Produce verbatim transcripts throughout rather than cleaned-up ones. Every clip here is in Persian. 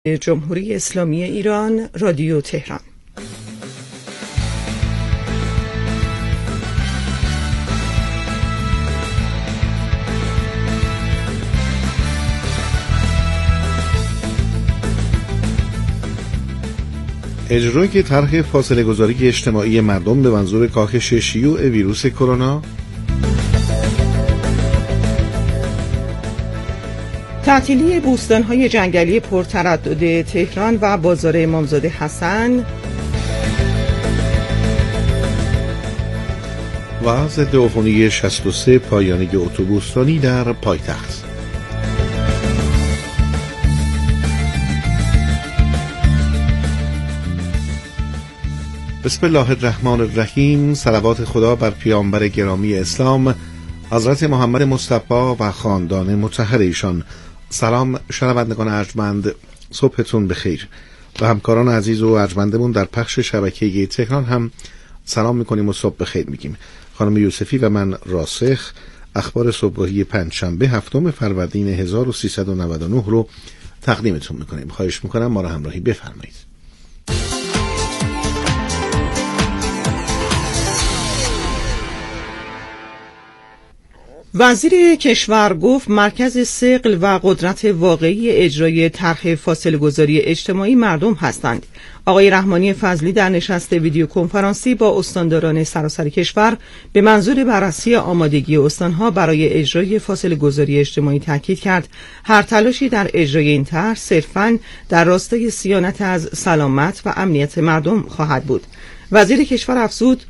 جمهوری اسلامی ایران، رادیو تهران. اجرای طرح فاصله گذاری اجتماعی مردم به منظور کاهش شیوع ویروس کرونا، تعطیلی بوستان‌های جنگلی پرتردد تهران و بازار امامزاده حسن و ضد عفونی شصت و سه پایانه اتوبوسرانی در پایتخت. بسم الله الرحمن الرحیم. صلوات خدا بر پیامبر گرامی اسلام حضرت محمد مصطفی و خاندان مطهر ایشان. سلام شنوندگان ارجمند، صبحتون بخیر. و همکاران عزیز و ارجمندمون در پخش شبکه تهران هم سلام میکنیم و صبح بخیر میگیم. خانم یوسفی و من راسخ اخبار صبحگاهی پنجشنبه هفتم فروردین هزار و سیصد و نود و نه رو تقدیمتون میکنیم. خواهش میکنم ما را همراهی بفرمایید. وزیر کشور گفت مرکز ثقل و قدرت واقعی اجرای طرح فاصله گذاری اجتماعی مردم هستند. آقای رحمانی فضلی در نشست ویدیو کنفرانسی با استانداران سراسر کشور به منظور بررسی آمادگی استانها برای اجرای فاصله گذاری اجتماعی تاکید کرد هر تلاشی در اجرای این طرح صرفاً در راستای صیانت از سلامت و امنیت مردم خواهد بود. وزیر کشور افزود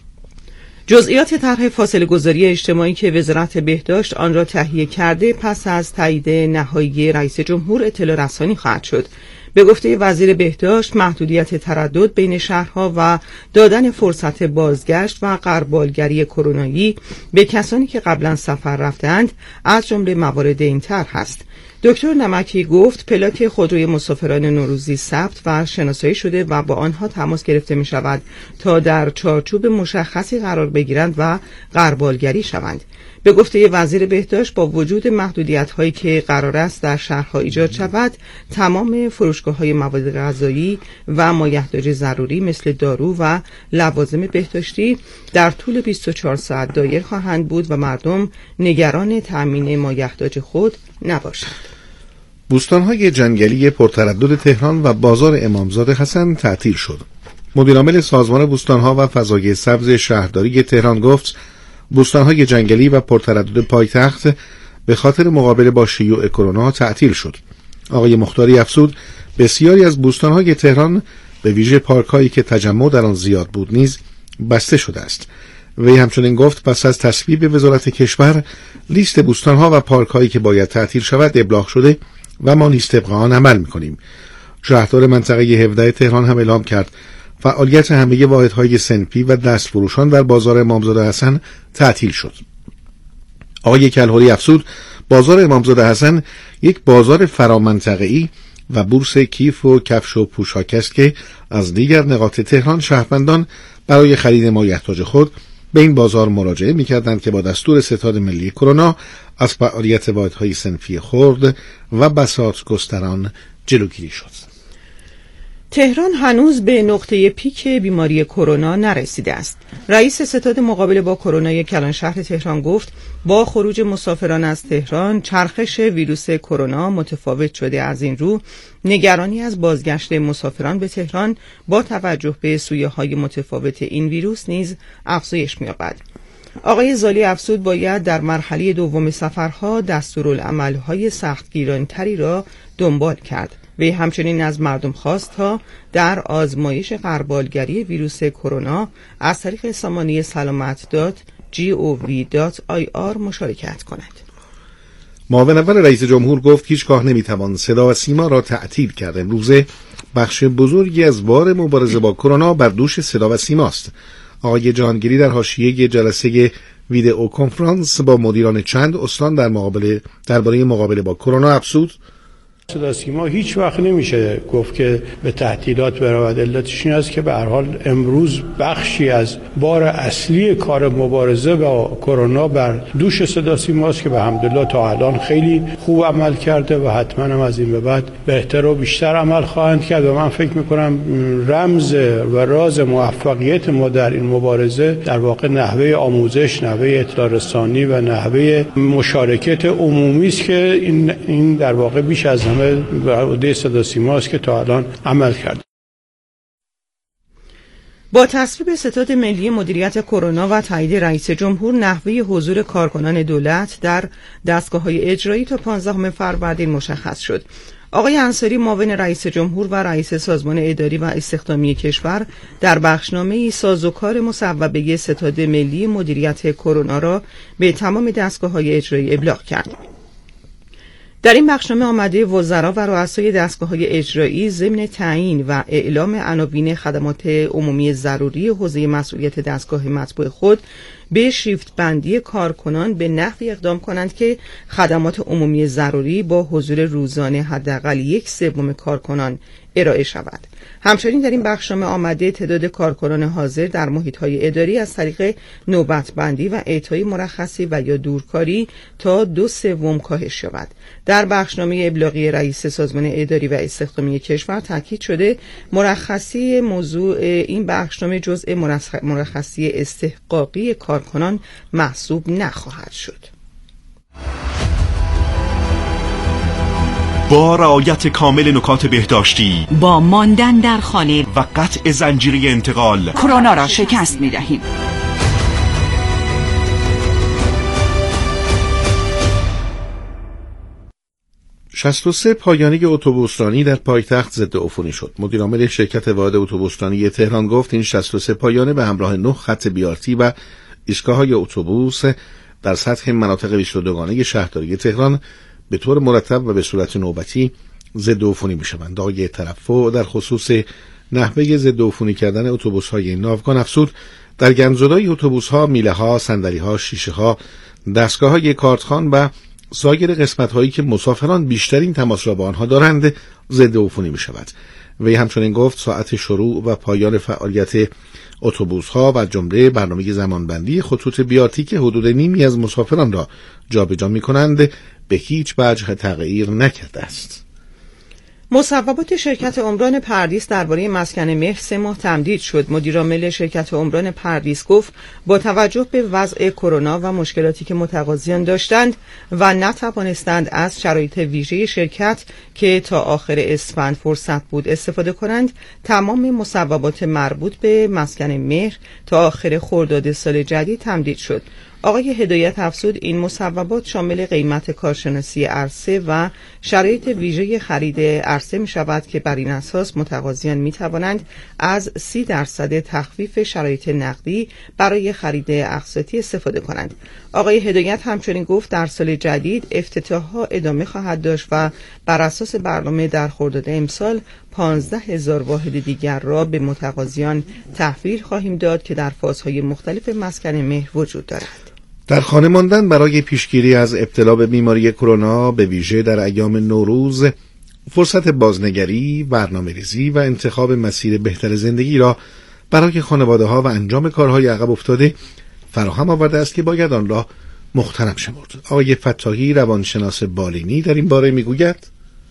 جزئیات طرح فاصله گذاری اجتماعی که وزارت بهداشت آن را تهیه کرده پس از تایید نهایی رئیس جمهور اطلاع رسانی خواهد شد. به گفته وزیر بهداشت محدودیت تردد بین شهرها و دادن فرصت بازگشت و غربالگری کرونایی به کسانی که قبلا سفر رفتند از جمله موارد این طرح است. دکتر نمکی گفت پلاک خودروی مسافران نوروزی ثبت و شناسایی شده و با آنها تماس گرفته می شود تا در چارچوب مشخصی قرار بگیرند و غربالگری شوند. به گفته وزیر بهداشت با وجود محدودیت هایی که قرار است در شهرها ایجاد شود، تمام فروشگاه های مواد غذایی و مایحتاج ضروری مثل دارو و لوازم بهداشتی در طول بیست و چهار ساعت دایر خواهند بود و مردم نگران تأمین مایحتاج خود نباشند. بوستان‌های جنگلی پرتردد تهران و بازار امامزاده حسن تعطیل شد. مدیرعامل سازمان بوستان‌ها و فضای سبز شهرداری تهران گفت بوستان‌های جنگلی و پرتردد پایتخت به خاطر مقابله با شیوع کرونا تعطیل شد. آقای مختاری افزود بسیاری از بوستان‌های تهران به ویژه پارک‌هایی که تجمع در آن زیاد بود نیز بسته شده است. وی همچنین گفت پس از تصویب وزارت کشور لیست بوستان‌ها و پارک‌هایی که باید تعطیل شود ابلاغ شده و ما نیز طبق آن عمل می‌کنیم. شهردار منطقه هفده تهران هم اعلام کرد فعالیت همه واحدهای صنفی و دستفروشان در بازار امامزاده حسن تعطیل شد. آقای کلهوری افزود بازار امامزاده حسن یک بازار فرامنطقه‌ای و بورس کیف و کفش و پوشاک است که از دیگر نقاط تهران شهروندان برای خرید مایحتاج خود به این بازار مراجعه می‌کردند که با دستور ستاد ملی کرونا از فعالیت واحدهای صنفی خرد و بساط گستران جلوگیری شد. تهران هنوز به نقطه پیک بیماری کرونا نرسیده است. رئیس ستاد مقابله با کرونا کلان شهر تهران گفت با خروج مسافران از تهران چرخش ویروس کرونا متفاوت شده. از این رو نگرانی از بازگشت مسافران به تهران با توجه به سویه‌های متفاوت این ویروس نیز افزایش می‌یابد. آقای زالی افزود باید در مرحله دوم سفرها دستورالعمل‌های سختگیرانه‌تری را دنبال کرد. وی همچنین از مردم خواست تا در آزمایش غربالگری ویروس کرونا از طریق سامانه سلامت دات جی او وی دات آی آر مشارکت کند. معاون اول رئیس جمهور گفت هیچگاه نمیتوان صدا و سیما را تعطیل کرد. امروزه بخش بزرگی از بار مبارزه با کرونا بر دوش صدا و سیماست. آقای جهانگیری در حاشیه جلسه ویدئو کنفرانس با مدیران چند استان در مقابله درباره مقابله با کرونا افزود صدا سیما هیچ وقت نمیشه گفت که به تعطیلات برود. علتش این است که به هر حال امروز بخشی از بار اصلی کار مبارزه با کرونا بر دوش صدا سیما است که به الحمدلله تا الان خیلی خوب عمل کرده و حتما هم از این به بعد بهتر و بیشتر عمل خواهند کرد و من فکر میکنم رمز و راز موفقیت ما در این مبارزه در واقع نحوه آموزش، نحوه اطلاع رسانی و نحوه مشارکت عمومی است که این این در واقع بیش از همه به عهده صدا سیما است که تا الان عمل کرد. با تصویب ستاد ملی مدیریت کرونا و تایید رئیس جمهور، نحوه حضور کارکنان دولت در دستگاه‌های اجرایی تا پانزدهم فروردین مشخص شد. آقای انصاری معاون رئیس جمهور و رئیس سازمان اداری و استخدامی کشور در بخشنامه‌ای سازوکار مصوبه ستاد ملی مدیریت کرونا را به تمام دستگاه‌های اجرایی ابلاغ کرد. در این بخشنامه آمده وزرا و رؤسای دستگاه‌های اجرایی ضمن تعیین و اعلام عناوین خدمات عمومی ضروری حوزه مسئولیت دستگاه مطبوع خود به شیفت بندی کارکنان به نحوی اقدام کنند که خدمات عمومی ضروری با حضور روزانه حداقل یک سوم کارکنان ارائه شود. همچنین در این بخشنامه آمده تعداد کارکنان حاضر در محیط‌های اداری از طریق نوبت بندی و اعطای مرخصی و یا دورکاری تا دو سوم کاهش یابد. در بخشنامه ابلاغی رئیس سازمان اداری و استخدامی کشور تاکید شده مرخصی موضوع این بخشنامه جزء مرخصی استحقاقی کارکنان محسوب نخواهد شد. با رعایت کامل نکات بهداشتی، با ماندن در خانه و قطع زنجیره انتقال، کرونا را شکست می‌دهیم. شصت و سه پایانی اتوبوسرانی در پایتخت ضد عفونی شد. مدیرعامل شرکت واحد اتوبوسرانی تهران گفت این شصت و سه پایانه به همراه نه خط بیارتی و ایستگاه‌های اتوبوس در سطح مناطق بیست و دوگانه شهرداری تهران به طور مرتب و به صورت نوبتی ضد عفونی می‌شوند. آقای ترفع در خصوص نحوه ضد عفونی کردن اتوبوس‌های ناوگان افزود در گنجزدای اتوبوس‌ها، میله‌ها، صندلی‌ها، شیشه‌ها، دستگاه‌های کارتخوان و سایر قسمت‌هایی که مسافران بیشترین تماس را با آنها دارند ضد عفونی می‌شود. وی همچنین گفت ساعت شروع و پایان فعالیت اتوبوس‌ها و جمله برنامه زمانبندی خطوط بیارتی که حدود نیمی از مسافران را جابجا می‌کنند به هیچ وجه تغییر نکرده است. مصوبات شرکت عمران پردیس درباره مسکن مهر سه ماه تمدید شد. مدیرعامل شرکت عمران پردیس گفت با توجه به وضع کرونا و مشکلاتی که متقاضیان داشتند و نتوانستند از شرایط ویژه شرکت که تا آخر اسفند فرصت بود استفاده کنند، تمام مصوبات مربوط به مسکن مهر تا آخر خرداد سال جدید تمدید شد. آقای هدایت افزود این مصوبات شامل قیمت کارشناسی عرصه و شرایط ویژه خرید عرصه می شود که بر این اساس متقاضیان می توانند از سی درصد تخفیف شرایط نقدی برای خرید اقساطی استفاده کنند. آقای هدایت همچنین گفت در سال جدید افتتاح‌ها ادامه خواهد داشت و بر اساس برنامه در خرداد امسال پانزده هزار واحد دیگر را به متقاضیان تحویل خواهیم داد که در فازهای مختلف مسکن مهر وجود دارد. در خانه ماندن برای پیشگیری از ابتلا به بیماری کرونا به ویژه در ایام نوروز فرصت بازنگری، برنامه‌ریزی و انتخاب مسیر بهتر زندگی را برای خانواده‌ها و انجام کارهای عقب افتاده فراهم آورده است که باید آن را محترم شمرد. آقای فتاحی روانشناس بالینی در این باره میگوید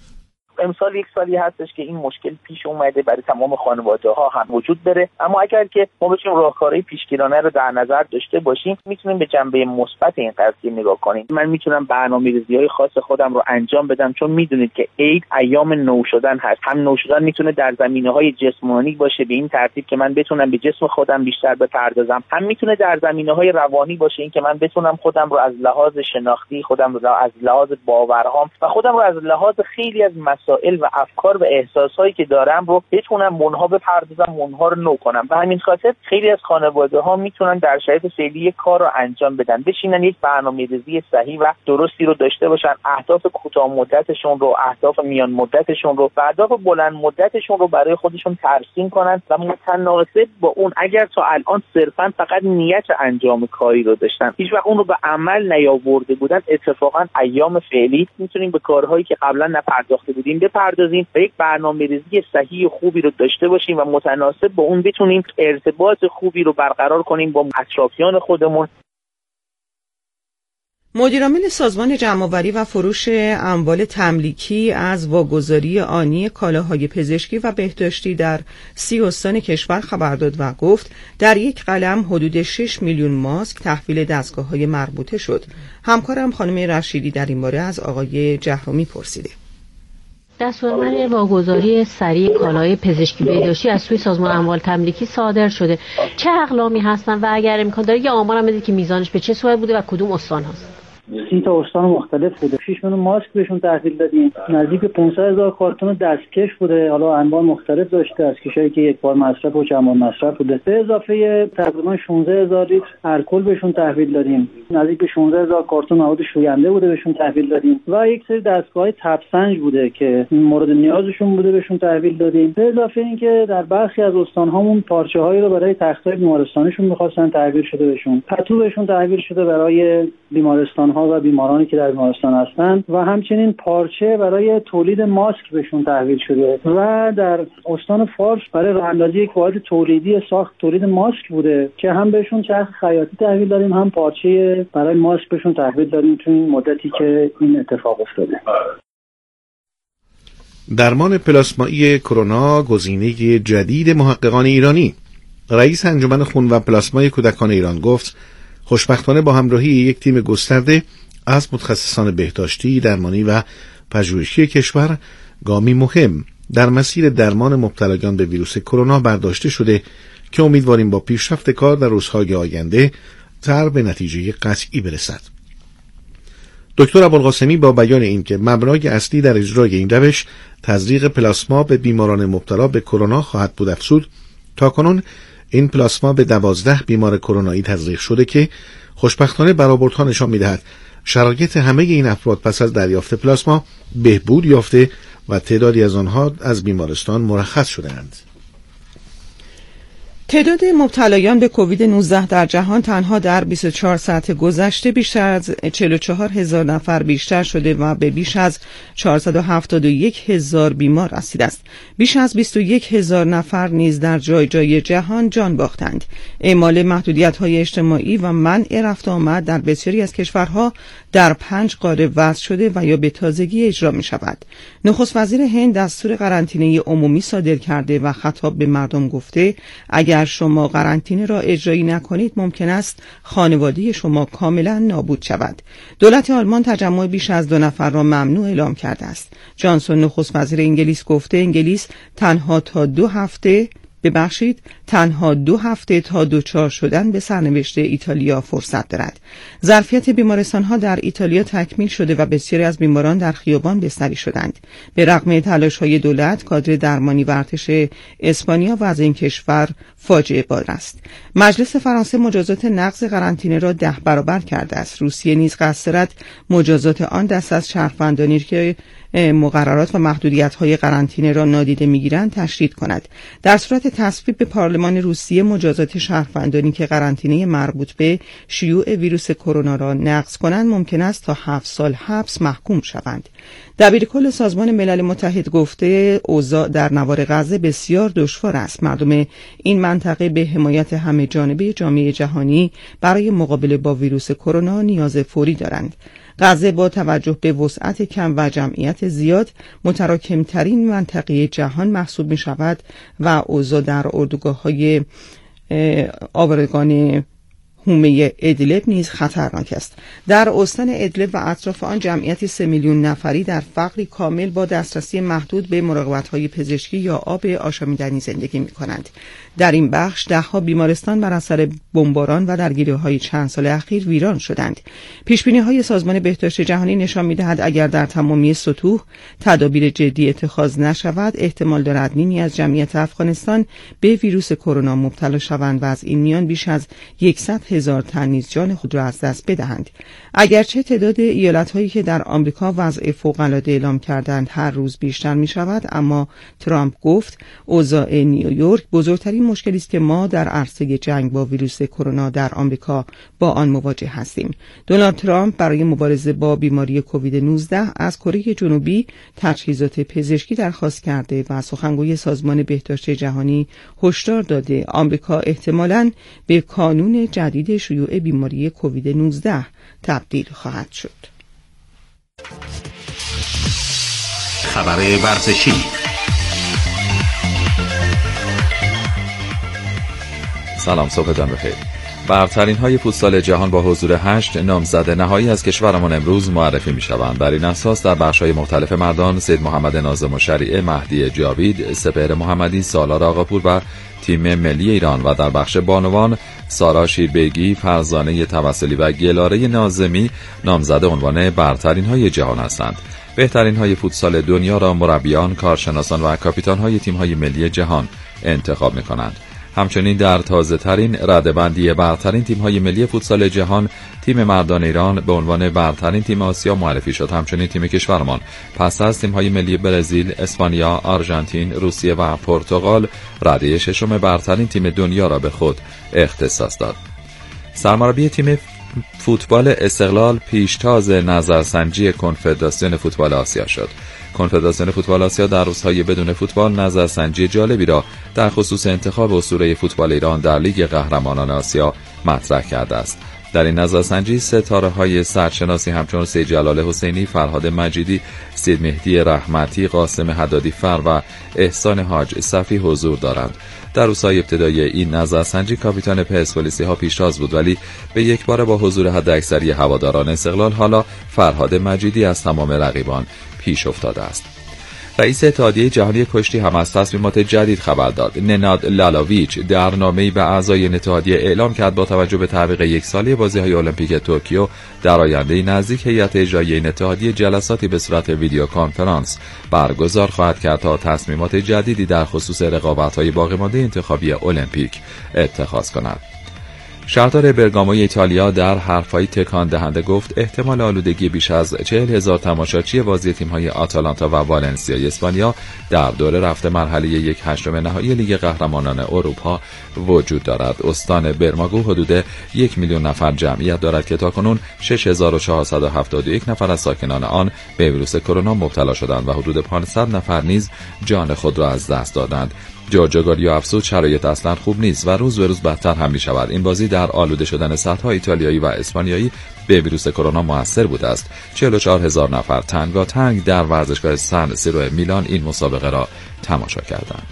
امسال یک سالی هستش که این مشکل پیش اومده برای تمام خانواده ها هم وجود داره، اما اگر که ما بتونیم راهکارهای پیشگیرانه رو در نظر داشته باشیم میتونیم به جنبه مثبت این قضیه نگاه کنیم. من میتونم برنامه‌ریزی‌های خاص خودم رو انجام بدم، چون میدونید که عید ایام نو شدن هست. هم نو شدن میتونه در زمینه‌های جسمانی باشه به این ترتیب که من بتونم به جسم خودم بیشتر بپردازم، هم میتونه در زمینه‌های روانی باشه این که من بتونم خودم رو از لحاظ شناختی، خودم رو از لحاظ باورهام و خودم رو از لحاظ خیلی از مسائل و افکار و احساسایی که دارم رو بتونم منها بپردازم، منها رو نو کنم. به همین خاطر خیلی از خانواده‌ها میتونن در شرایط فعلی یک کار رو انجام بدن، بشینن یک برنامه‌ریزی صحیح و درستی رو داشته باشن، اهداف کوتاه مدتشون رو، اهداف میان مدتشون رو و اهداف بلند مدتشون رو برای خودشون ترسیم کنن و متناسب با اون اگر تا الان صرفا فقط نیت انجام کاری رو داشتن، هیچ وقت اون رو به عمل نیاورده بودن، اتفاقا ایام فعلی میتونیم به کارهایی که قبلا نپرداخته بودیم کردیم بپردازیم و یک برنامه‌ریزی صحیح خوبی رو داشته باشیم و متناسب با اون بتونیم ارتباط خوبی رو برقرار کنیم با اطرافیان خودمون. مدیرعامل سازمان جمع‌آوری و فروش اموال تملیکی از واگذاری آنی کالاهای پزشکی و بهداشتی در سی استان کشور خبر داد و گفت در یک قلم حدود شش میلیون ماسک تحویل دستگاه‌های مربوطه شد. همکارم خانم رشیدی در این باره از آقای جهرومی پرسیده. دستورالعمل واگذاری سریع کالای پزشکی بهداشتی از سوی سازمان اموال تملیکی صادر شده. چه اقلامی هستن و اگر امکان داره یه آمار هم بدید که میزانش به چه صورت بوده و کدوم استان هست؟ سی تا استان مختلف بوده. شش میلیون ماسک بهشون تحویل دادیم. نزدیک پانصد هزار کارتون دستکش بوده. حالا انواع مختلف داشته، از کشایی که یک بار مصرف و چند بار مصرف بوده. به اضافه تقریبا شانزده هزار لیتر الکل بهشون تحویل دادیم. نزدیک به شانزده هزار کارتون مواد شوینده بوده بهشون تحویل دادیم و یک سری دستگاه تبسنج بوده که مورد نیازشون بوده بهشون تحویل دادیم. به اضافه اینکه در برخی از استان‌هامون پارچه‌هایی رو برای تخت‌های بیمارستانیشون می‌خواستن تحویل شده بهشون. پتو بهشون تحویل شده برای بیمارستان‌ها و بیمارانی که در بیمارستان هستند و همچنین پارچه برای تولید ماسک بهشون تحویل شده و در استان فارس برای راه اندازی یک واحد تولیدی ساخت تولید ماسک بوده که هم بهشون چرخ خیاطی تحویل دادیم هم پارچه برای ماسک بهشون تحویل دادیم تو این مدتی که این اتفاق افتاده. درمان پلاسمایی کرونا گزینه جدید محققان ایرانی. رئیس انجمن خون و پلاسمای کودکان ایران گفت خوشبختانه با همراهی یک تیم گسترده از متخصصان بهداشتی، درمانی و پژوهشی کشور گامی مهم در مسیر درمان مبتلایان به ویروس کرونا برداشته شده که امیدواریم با پیشرفت کار در روزهای آینده تر به نتیجه قطعی برسد. دکتر ابوالقاسمی با بیان این که مبنای اصلی در اجرای این روش تزریق پلاسما به بیماران مبتلا به کرونا خواهد بود افزود تاکنون این پلاسما به دوازده بیمار کرونایی تزریق شده که خوشبختانه برآوردها نشان می‌دهد شرایط همه این افراد پس از دریافت پلاسما بهبود یافته و تعدادی از آنها از بیمارستان مرخص شده‌اند. تعداد مبتلایان به کووید نوزده در جهان تنها در بیست و چهار ساعت گذشته بیشتر از چهل و چهار هزار نفر بیشتر شده و به بیش از چهارصد و هفتاد و یک هزار بیمار رسیده است. بیش از بیست و یک هزار نفر نیز در جای جای جهان جان باختند. اعمال محدودیت‌های اجتماعی و منع رفت آمد در بسیاری از کشورها در پنج قاره وضع شده و یا به تازگی اجرا می شود. نخست وزیر هند دستور قرنطینه عمومی صادر کرده و خطاب به مردم گفته اگر شما قرنطینه را اجرایی نکنید ممکن است خانواده شما کاملا نابود شود. دولت آلمان تجمع بیش از دو نفر را ممنوع اعلام کرده است. جانسون نخست وزیر انگلیس گفته انگلیس تنها تا دو هفته ببخشید تنها دو هفته تا دوچار شدن به سرنوشت ایتالیا فرصت دارد. ظرفیت بیمارستان‌ها در ایتالیا تکمیل شده و بسیاری از بیماران در خیابان بستری شدند. به رغم تلاش‌های دولت، کادر درمانی و ارتش اسپانیا و از این کشور فاجعه بار است. مجلس فرانسه مجازات نقض قرنطینه را ده برابر کرده است. روسیه نیز قصد دارد مجازات آن دست از شهروندانی که مقررات و محدودیت‌های قرنطینه را نادیده می‌گیرند تشدید کند. در صورت تصویب به پارلمان روسیه مجازات شهروندانی که قرنطینه مربوط به شیوع ویروس کرونا را نقض کنند ممکن است تا هفت سال حبس محکوم شوند. دبیرکل سازمان ملل متحد گفته اوضاع در نوار غزه بسیار دشوار است. مردم این منطقه به حمایت همه جانبه جامعه جهانی برای مقابله با ویروس کرونا نیاز فوری دارند. غزه با توجه به وسعت کم و جمعیت زیاد متراکمترین منطقه جهان محسوب می شود و اوضاع در اردوگاه‌های آوارگان حومه ادلب نیز خطرناک است. در استان ادلب و اطراف آن جمعیتی سه میلیون نفری در فقری کامل با دسترسی محدود به مراقبت‌های پزشکی یا آب آشامیدنی زندگی می‌کنند. در این بخش ده‌ها بیمارستان بر اثر بمباران و درگیری‌های چند سال اخیر ویران شدند. پیش‌بینی‌های سازمان بهداشت جهانی نشان می‌دهد اگر در تمامی سطوح تدابیر جدی اتخاذ نشود، احتمال دارد نیمی از جمعیت افغانستان به ویروس کرونا مبتلا شوند و از این میان بیش از صد هزار تن نیز جان خود را از دست بدهند. اگرچه تعداد ایالت‌هایی که در آمریکا وضع فوق‌العاده اعلام کردند هر روز بیشتر می‌شود، اما ترامپ گفت اوضاع نیویورک بزرگترین مشکلی است که ما در عرصه جنگ با ویروس کرونا در آمریکا با آن مواجه هستیم. دونالد ترامپ برای مبارزه با بیماری کووید نوزده از کره جنوبی تجهیزات پزشکی درخواست کرده و سخنگوی سازمان بهداشت جهانی هشدار داده آمریکا احتمالاً به کانون جدید شیوع بیماری کووید نوزده تبدیل خواهد شد. خبر ورزشی. سلام، صبحتان بخیر. برترین های فوتسال جهان با حضور هشت نامزد نهایی از کشورمان امروز معرفی می شوند. بر این اساس در بخش های مختلف مردان سید محمد ناظم الشریعه، مهدی جاوید، سپهر محمدی، سالار آقاپور و تیم ملی ایران و در بخش بانوان سارا شیربیگی، فرزانه توسلی و گلاره ناظمی نامزد عنوان برترین های جهان هستند. بهترین های فوتسال دنیا را مربیان، کارشناسان و کاپیتان های تیم های ملی جهان انتخاب می کنند. همچنین در تازه ترین رده‌بندی برترین تیم‌های ملی فوتسال جهان، تیم مردان ایران به عنوان برترین تیم آسیا معرفی شد. همچنین تیم کشورمان پس از تیم‌های ملی برزیل، اسپانیا، آرژانتین، روسیه و پرتغال رده ششم برترین تیم دنیا را به خود اختصاص داد. سرمربی تیم فوتبال استقلال پیشتاز نظرسنجی کنفدراسیون فوتبال آسیا شد. کنفدراسیون فوتبال آسیا در روزهای بدون فوتبال نظرسنجی جالبی را در خصوص انتخاب اسطوره فوتبال ایران در لیگ قهرمانان آسیا مطرح کرده است. در این نظرسنجی ستاره‌های سرشناسی همچون سید جلال حسینی، فرهاد مجیدی، سید مهدی رحمتی، قاسم حدادی فر و احسان حاج صفی حضور دارند. در روزهای ابتدایی این نظرسنجی کاپیتان پرسپولیس‌ها پیشتاز بود، ولی به یک بار با حضور حداکثری هواداران استقلال حالا فرهاد مجیدی از تمام رقیبان پیش افتاده است. رئیس اتحادیه جهانی کشتی هم از تصمیمات جدید خبر داد. نناد لالاویچ در نامه‌ای به اعضای این اتحادیه اعلام کرد با توجه به تعویق یک ساله بازی‌های المپیک توکیو در آینده نزدیک هیئت اجرایی این اتحادیه جلساتی به صورت ویدیو کانفرانس برگزار خواهد کرد تا تصمیمات جدیدی در خصوص رقابت‌های باقی‌مانده انتخابی المپیک اتخاذ کند. شهردار برگاموی ایتالیا در حرف‌های تکان دهنده گفت احتمال آلودگی بیش از چهل هزار تماشاچی بازی تیم‌های آتالانتا و والنسیای اسپانیا در دور رفته مرحله یک هشتم نهایی لیگ قهرمانان اروپا وجود دارد. استان برگامو حدود یک میلیون نفر جمعیت دارد که تاکنون شش هزار و چهارصد و هفتاد و یک نفر از ساکنان آن به ویروس کرونا مبتلا شدند و حدود پانصد نفر نیز جان خود را از دست دادند. جورجو گاریو افزود شرایط اصلا خوب نیست و روز به روز بدتر هم می شود. این بازی در آلوده شدن سدها ایتالیایی و اسپانیایی به ویروس کرونا موثر بوده است. چهل و چهار هزار نفر تنگاتنگ در ورزشگاه سن سیرو میلان این مسابقه را تماشا کردند.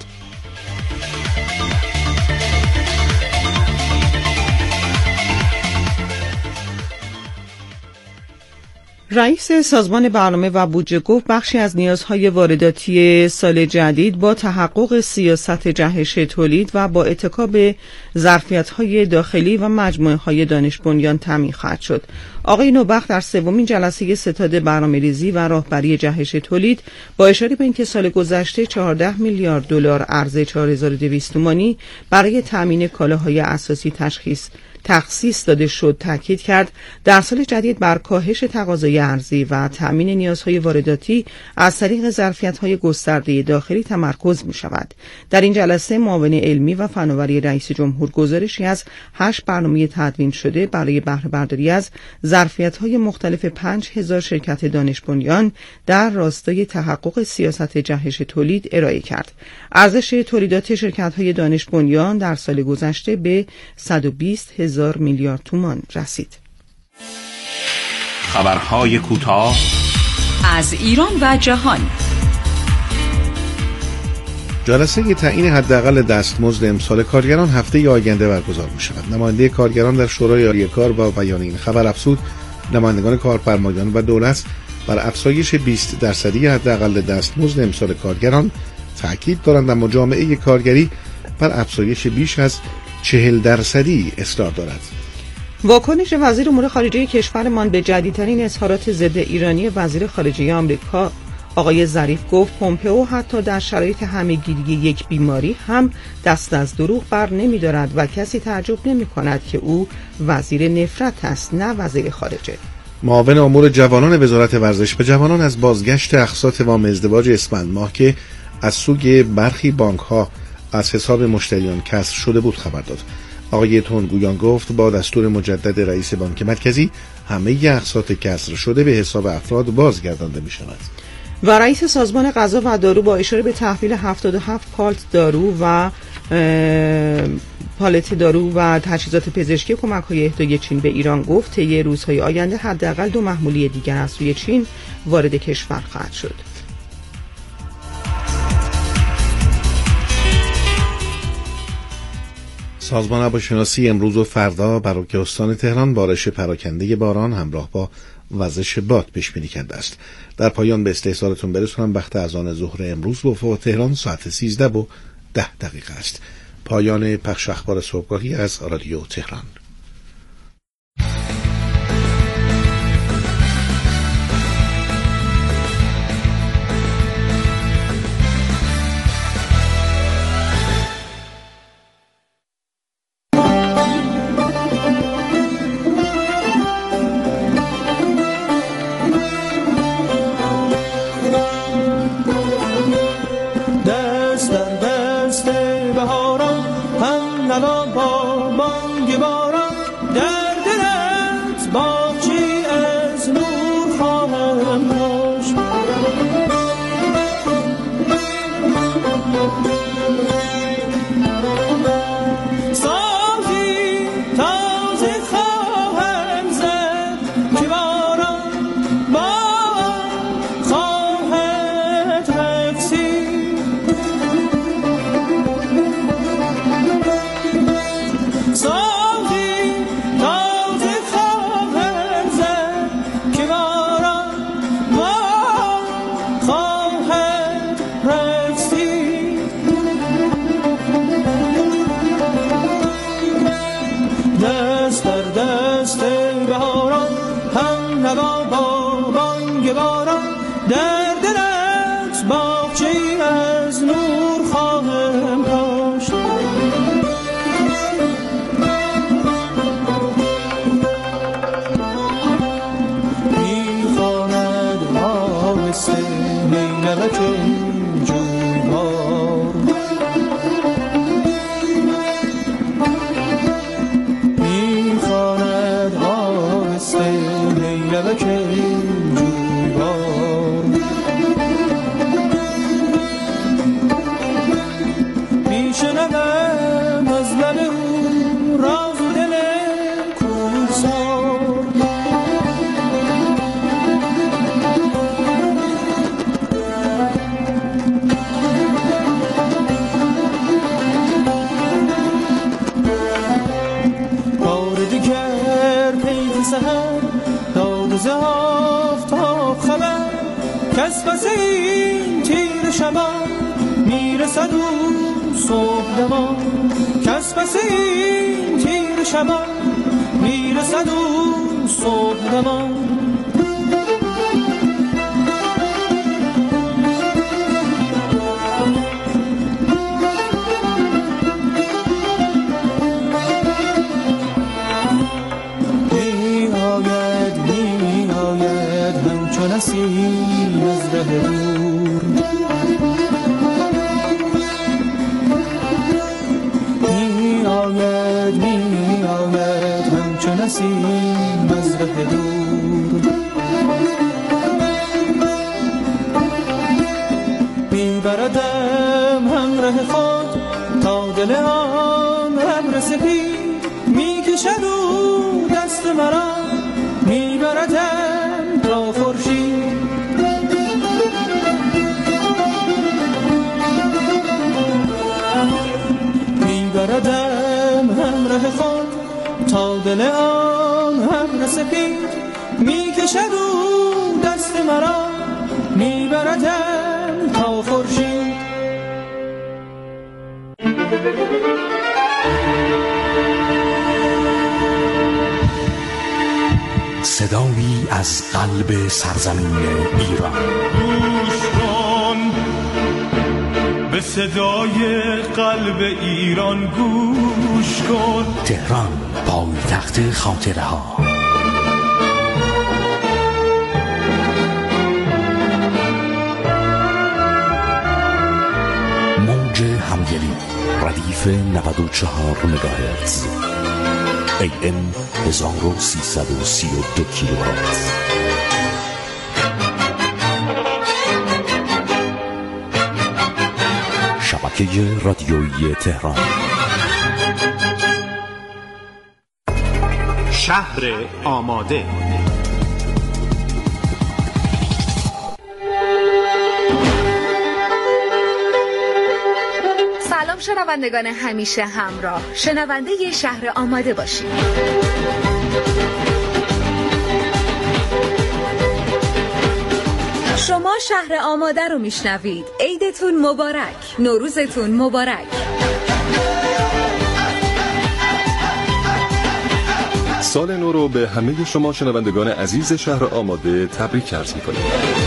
رئیس سازمان برنامه و بودجه گفت بخشی از نیازهای وارداتی سال جدید با تحقق سیاست جهش تولید و با اتکا به ظرفیت‌های داخلی و مجموعه‌های دانش بنیان تامین خواهد شد. آقای نوبخت در سومین جلسه ستاد برنامه‌ریزی و راهبری جهش تولید با اشاره به اینکه سال گذشته چهارده میلیارد دلار عرضه چهار هزار و دویست تومانی برای تامین کالاهای اساسی تشخیص تخصیص داده شد تاکید کرد در سال جدید بر کاهش تقاضای ارزی و تأمین نیازهای وارداتی از طریق ظرفیت‌های گسترده داخلی تمرکز می‌شود. در این جلسه معاون علمی و فناوری رئیس جمهور گزارشی از هشت برنامه تدوین شده برای بهره برداری از ظرفیت‌های مختلف پنج هزار شرکت دانش بنیان در راستای تحقق سیاست جهش تولید ارائه کرد. ارزش تولیدات شرکت‌های دانش بنیان در سال گذشته به صد و بیست هزار میلیارد تومان رسید. خبرهای کوتاه از ایران و جهان. جلسه تعیین حداقل دستمزد امسال کارگران هفته آینده برگزار می‌شود. نماینده کارگران در شورای عالی کار با بیان این خبر افزود نمایندگان کارفرمایان و دولت بر افزایش بیست درصدی حداقل دستمزد امسال کارگران تاکید دارند، اما جامعه کارگری بر افزایش بیش از چهل درصدی اصرار دارد. واکنش وزیر امور خارجه کشورمان به جدیدترین اظهارات ضد ایرانی وزیر خارجه آمریکا آقای ظریف گفت پومپئو حتی در شرایط همه‌گیری یک بیماری هم دست از دروغ بر نمی دارد و کسی تعجب نمی کند که او وزیر نفرت است نه وزیر خارجه. معاون امور جوانان وزارت ورزش به جوانان از بازگشت اقساط وام ازدواج اسفند ماه که از سوی برخی بانک ها از حساب مشتریان کسر شده بود خبر داد. آقای تونگویان گفت با دستور مجدد رئیس بانک مرکزی همه اقساط کسر شده به حساب افراد بازگردانده می شود. و رئیس سازمان غذا و دارو با اشاره به تحویل هفتاد و هفت پالت دارو و پالت دارو و تجهیزات پزشکی کمک‌های اهدای چین به ایران گفت طی روزهای آینده حداقل دو محموله دیگر از سوی چین وارد کشور خواهد شد. سازمان هواشناسی امروز و فردا برای استان تهران بارش پراکنده باران همراه با وزش باد پیش بینی کرده است. در پایان به استحضارتون برسونم وقت اذان ظهر امروز به افق تهران ساعت سیزده و ده دقیقه است. پایان پخش اخبار صبحگاهی از رادیو تهران. صدایی از قلب سرزمین ایران. گوش کن به صدای قلب ایران، گوش کن. تهران، پایتخت خاطره ها. موج همگلی، ردیف نود و چهار مگاهرتز، ای ام هزار و سیصد و سی و دو کیلوهرتز. شبکه رادیویی تهران. شهر آماده. سلام شنوندگان همیشه همراه، شنونده ی شهر آماده باشید. شما شهر آماده رو میشنوید. عیدتون مبارک، نوروزتون مبارک. سال نو رو به همه شما شنوندگان عزیز شهر آماده تبریک عرض می‌کنیم.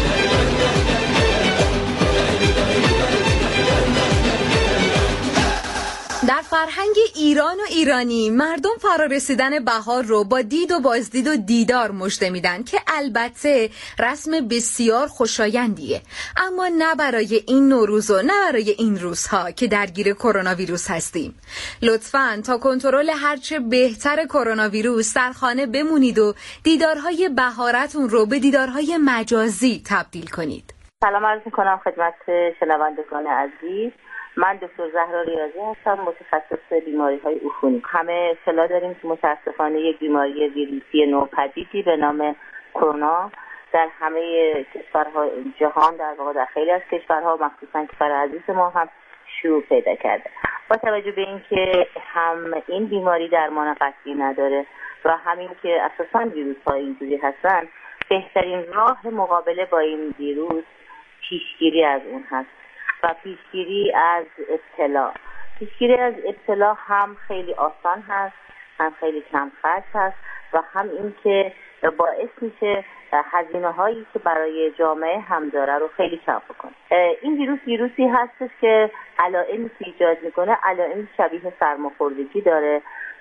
در فرهنگ ایران و ایرانی مردم فرارسیدن بهار رو با دید و بازدید و دیدار مژده میدن که البته رسم بسیار خوشایندیه، اما نه برای این نوروز و نه برای این روزها که درگیر کرونا ویروس هستیم. لطفاً تا کنترل هرچه بهتر کرونا ویروس در خانه بمونید و دیدارهای بهارتون رو به دیدارهای مجازی تبدیل کنید. سلام عرض می‌کنم خدمت شنوندگان عزیز. من دکتر زهرا ریاضی هستم، متخصص بیماری‌های عفونی. همه اطلاع داریم که متأسفانه یک بیماری ویروسی نوپدیدی به نام کرونا در همه کشورهای جهان، در واقع در خیلی از کشورها مخصوصا کشور عزیز ما هم شیوع پیدا کرده. با توجه به اینکه هم این بیماری درمان قطعی نداره و همین که اساساً ویروس‌ها اینجوری هستن، بهترین راه مقابله با این ویروس پیشگیری از اون هست و پیشگیری از ابتلا. پیشگیری از ابتلا هم خیلی آسان هست، هم خیلی کم خرج هست و هم این که باعث میشه هزینه هایی که برای جامعه هم داره رو خیلی کم بکنه. این ویروس ویروسی هستش که علائمی که ایجاد میکنه علائمی شبیه سرماخوردگی داره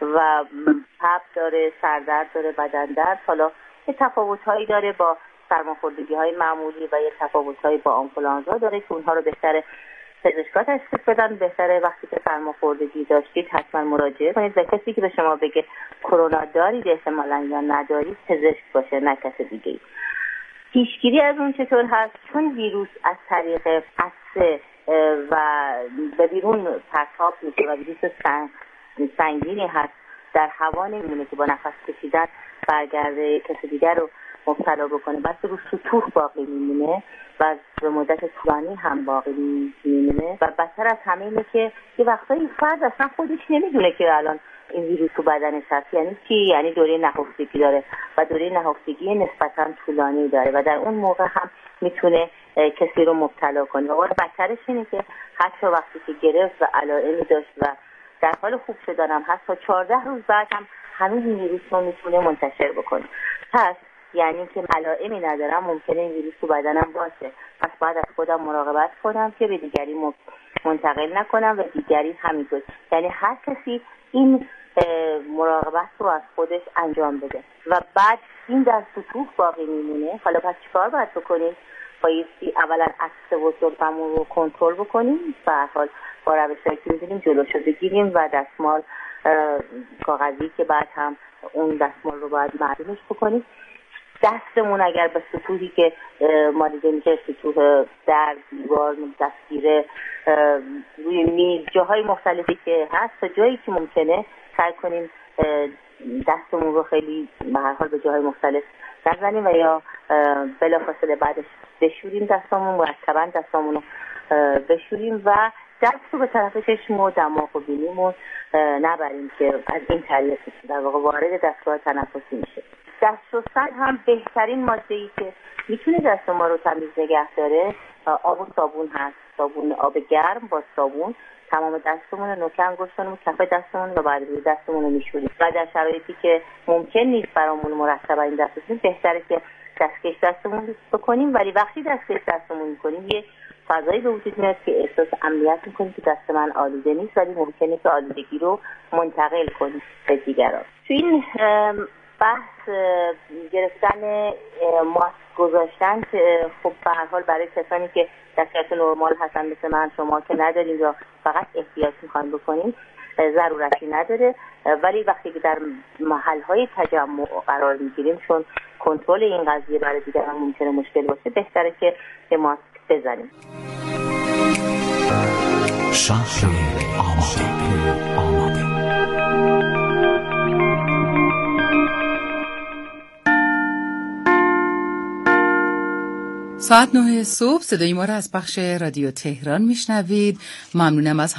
و تب داره، سردرد داره، بدن درد. حالا یه تفاوت‌هایی داره با سرماخوردگی های معمولی و یه تفاوت های با آنفولانزا داره که اونها رو بهتره پزشکا تشخیص بدن. بهتره وقتی که سرماخوردگی داشتید حتما مراجعه کنید و کسی که به شما بگه کرونا دارید احتمالاً یا ندارید پزشک باشه، نه کس دیگه. پیشگیری از اون چطور هست؟ چون ویروس از طریق عطسه و به بیرون پرتاب میشه و ویروس سنگ سنگینی هست، در هوا نمیمونه که با نفس کشیدن برگرده کسی دیگر رو مبتلا بکنه، بس رو سطوح باقی میمونه و به مدت طولانی هم باقی میمونه. و بدتر از همه اینه که یه وقتایی فرد اصلا خودش نمیدونه که الان این ویروس تو بدنش هست. یعنی چی؟ یعنی دوره نهفتگی داره و دوره نهفتگی نسبتا طولانی داره و در اون موقع هم میتونه کسی رو مبتلا کنه. و بدترش اینه که حتی وقتی که گرفت و علائمی داشت و در حال خوب شدن هم هست، تا چهارده روز بعد هم همین ویروس رو میتونه منتشر بکنه. پس یعنی که علائمی ندارم ممکنه این ویروس تو بدنم باشه، پس باید از خودم مراقبت کنم که به دیگری منتقل نکنم و دیگری همینطور. یعنی هر کسی این مراقبت رو از خودش انجام بده و بعد این در سطوح باقی میمونه. حالا پس چیکار باید بکنیم؟ بایستی اولا عطسه و سرفمون رو کنترل بکنیم، به هر حال با روش‌هایی که می‌دونیم جلوشو بگیریم و دستمال کاغذی که بعد هم اون دستمال رو باید معلومش بکنیم. دستمون اگر به سطوحی که ما دیده میشه، سطوح در دیوار، دستگیره، روی میز، جاهای مختلفی که هست، تا جایی که ممکنه سعی کنیم دستمون رو خیلی به هر حال به جاهای مختلف نزنیم و یا بلافاصله بعدش بشوریم دستمون، مرتباً دستمون رو بشوریم و دست رو به طرف چشم و دماغ و بینیمون نبریم که از این طریق در واقع وارد دستگاه تنفسی میشه. دست شستن هم بهترین ماده‌ای که میتونه دست ما رو تمیز نگه داره آب و صابون هست. صابون آب گرم با صابون تمام دستمون، نوک انگشتمون، کف دستمون و بعد روی دستمون رو میشوریم. و در شرایطی که ممکن نیست برامون مرتبا این دست بشوریم بهتره که دستکش دستمون بکنیم، ولی وقتی دستکش دستمون میکنیم یه فضایی به وجود میاد که احساس امنیت میکنیم که دست من آلوده نیست، ولی ممکنه که آلودگی رو منتقل کنیم به دیگران. تو این بحث گرفتن ماسک گذاشتن خب به هر حال برای کسانی که در شرایط نرمال هستن مثل من شما که نداریم یا فقط احتیاط میخوایم بکنیم ضرورتی نداره، ولی وقتی که در محل‌های تجمع قرار میگیریم چون کنترل این قضیه برای دیگران ممکنه مشکل باشه بهتره که به ماسک بزنیم. شهر آماده. ساعت نه صبح صدای ما را از بخش رادیو تهران میشنوید. ممنونم از